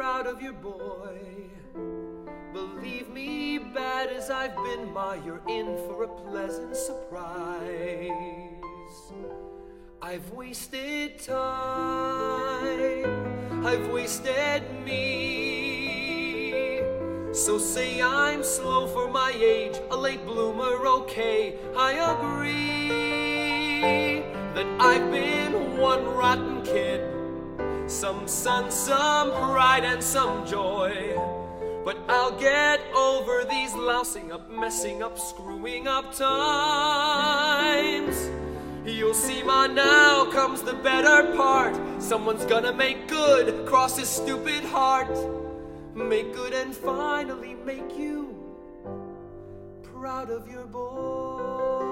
proud of your boy. Believe me, bad as I've been, Ma, you're in for a pleasant surprise. I've wasted time, I've wasted me. So say I'm slow for my age, a late bloomer, okay. I agree that I've been one rotten kid. Some sun, some pride, and some joy. But I'll get over these lousing up, messing up, screwing up times. You'll see, Ma, now comes the better part. Someone's gonna make good, cross his stupid heart. Make good and finally make you proud of your boy.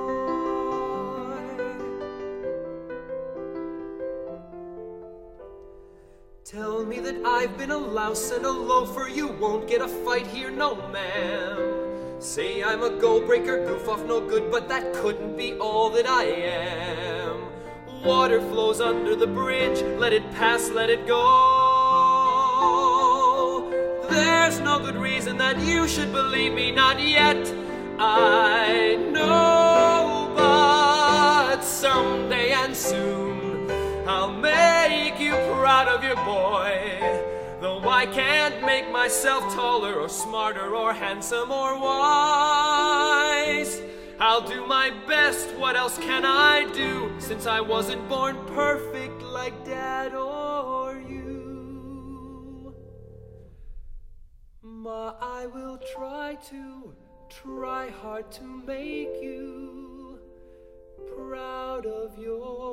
Tell me that I've been a louse and a loafer. You won't get a fight here, no ma'am. Say I'm a go-breaker, goof off, no good, but that couldn't be all that I am. Water flows under the bridge, let it pass, let it go. There's no good reason that you should believe me, not yet. I know, but someday and soon I'll make you proud of your boy. Though I can't make myself taller or smarter or handsome or wise, I'll do my best, what else can I do, since I wasn't born perfect like Dad or you. Ma, I will try hard to make you proud of your